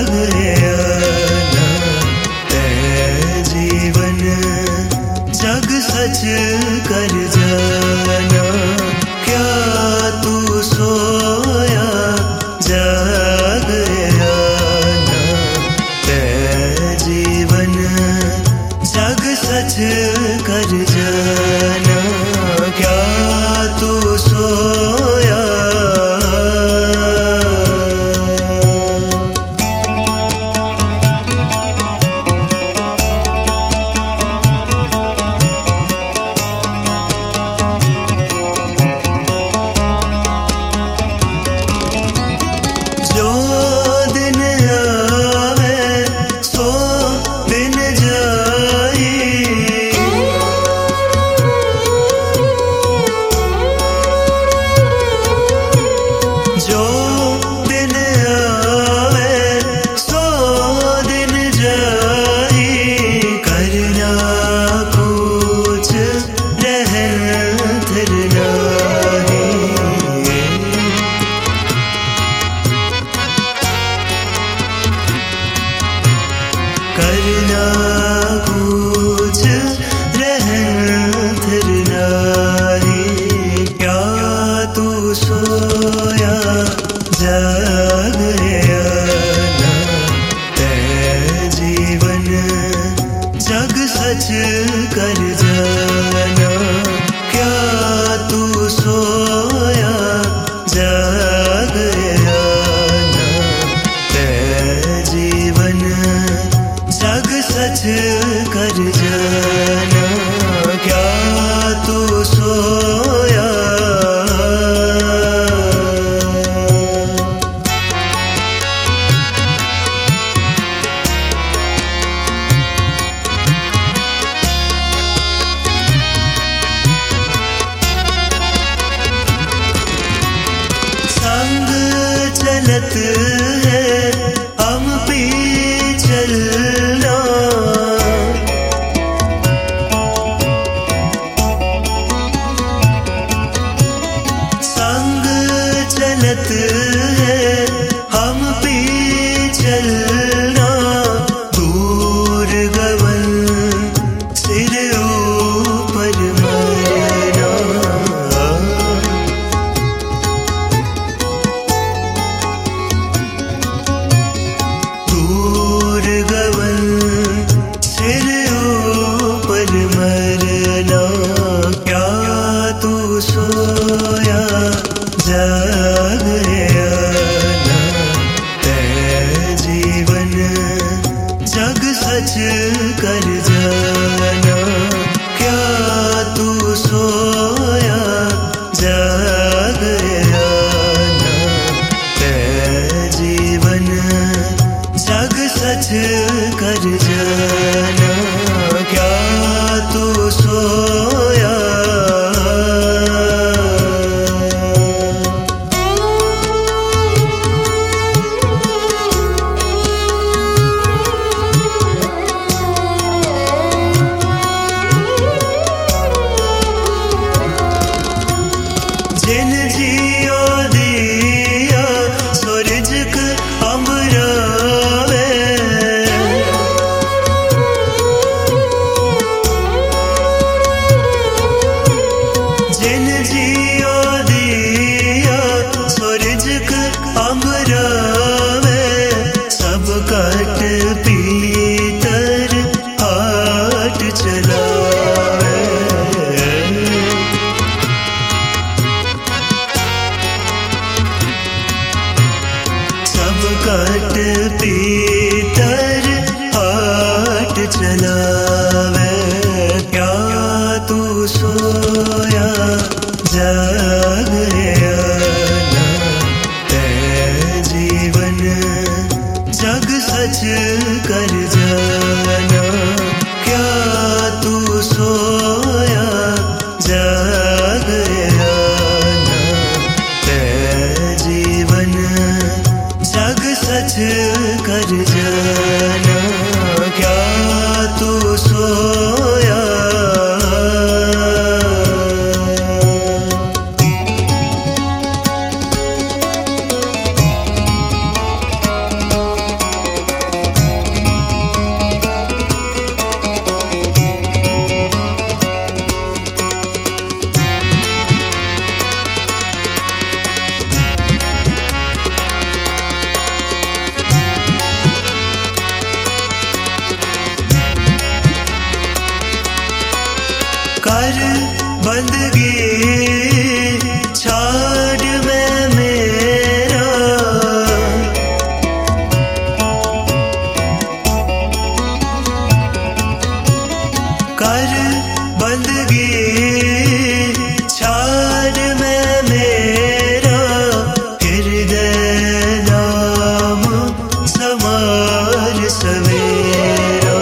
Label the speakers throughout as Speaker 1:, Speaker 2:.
Speaker 1: गया ना तै जीवन जग सच कर जाना। क्या तू सोया जाग गया ना तै जीवन जग सच कर जाना। क्या तू सोया करना कुछ रहन धरना ही। क्या तू सोया जाग गया ना तै जीवन जग सच कर जाना। क्या तू सोया जाग गया ना तै जीवन जग सच कर जाना। क्या तू सोया संग चलत है हम भी चलना। संग चलत है हम भी चलना। दूर गवन सिर ऊपर मरना। दूर गवन सिर ऊपर मरना। क्या तू सोया जाग गया ना तै जीवन जग सच कर जाना। क्या तू सोया जाग गया ना तै जीवन जग सच कर जाना। क्या तू सोया जिन जियो दिया सूरज अमरावे। जिन जियो दिया सूरज अमरावे। सब कट पीतर हाट चलावे। सब कट पीतर हाट चलावे। क्या तू सोया जाग गया ना तै जीवन जग सच कर जाना। क्या तू सोया जाग गया ना तै जीवन जग सच कर जाना। क्या तू सोया बंदगी छाड़ मैं मेरा, कर बंदगी छाड़ मैं मेरा, हृदय नाम समार सवेरा।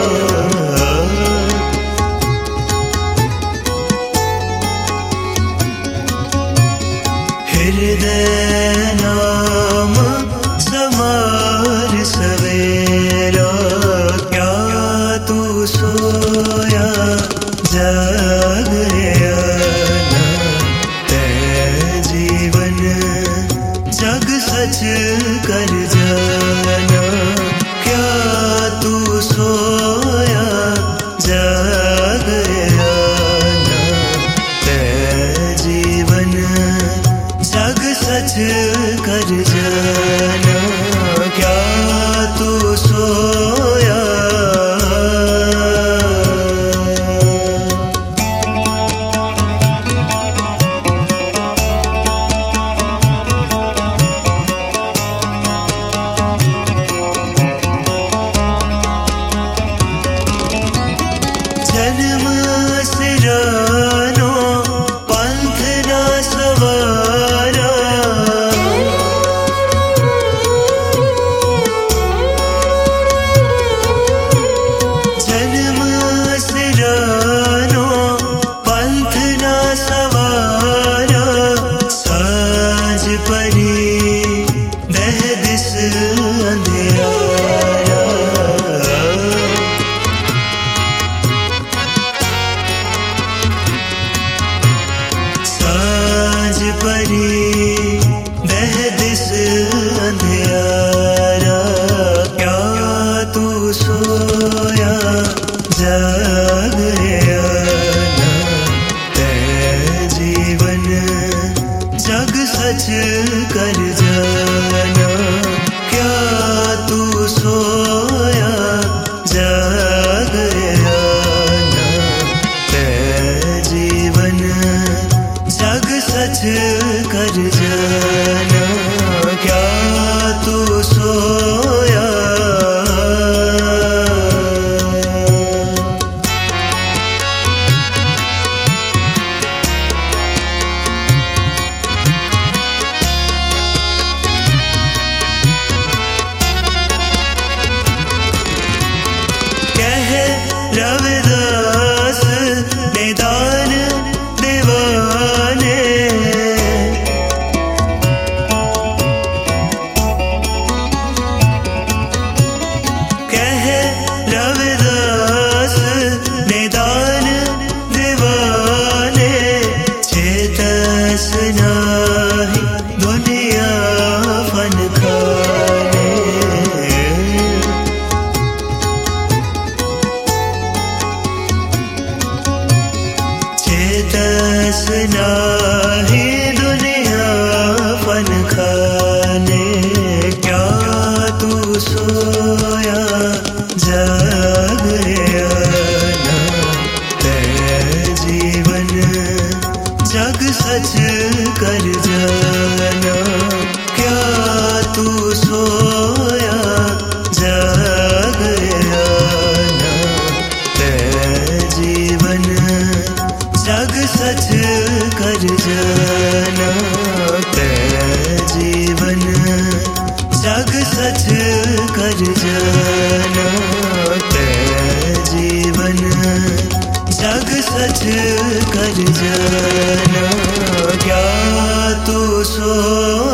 Speaker 1: हृदय नाम समार सवेरा, क्या तू सोया जाग गया ना, तै जीवन जग सच कर जाना। क्या तू सोया जाग गया ना, तै जीवन जग सच कर जाना। क्या तू सोया जन्म सिरानो पंथ ना सवारा, जन्म सिरानो पंथ ना सवारा, साज परी दह दिस अंधियारा। साज परी दह दिस अंधियारा, क्या तू सोया जाग गया ना, तै जीवन जग सच कर जाना। क्या तू सोया जाग गया ना, तै जीवन जग सच कर जाना। क्या तू सोया कह रविदास निदान दीवाने, कह रविदास निदान दीवाने, चेतस नाही दुनिया फन खाने। चेतस नाही दुनिया फन खाने, क्या तू सोया जाग गया ना, तै जीवन जग सच कर जाना। क्या तू सोया जाग गया ना, तै जीवन जग सच कर जाना। तै जीवन जग सच कर जाना। तै जीवन जग सच कर जाना। क्या तू सो